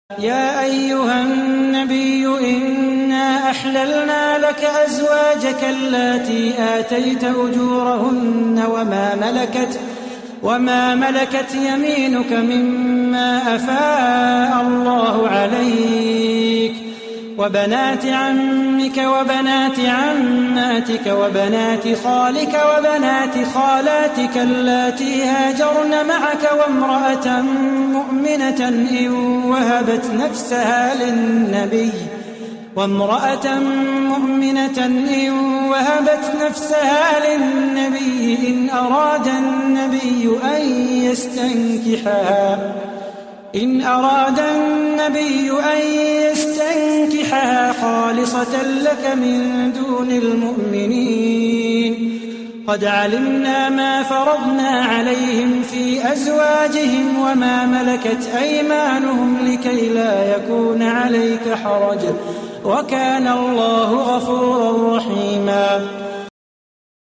يا أيها النبي إنا أحللنا لك أزواجك اللاتي آتيت أجورهن وما ملكت يمينك مما أفاء الله عليك وبنات عمك وبنات عماتك وبنات خالك وبنات خالاتك اللاتي هاجرن معك وامرأة مؤمنة إن وهبت نفسها للنبي إن أراد النبي أن يستنكحها خالصة لك من دون المؤمنين. قد علمنا ما فرضنا عليهم في أزواجهم وما ملكت أيمانهم لكي لا يكون عليك حرج وكان الله غفورا رحيما.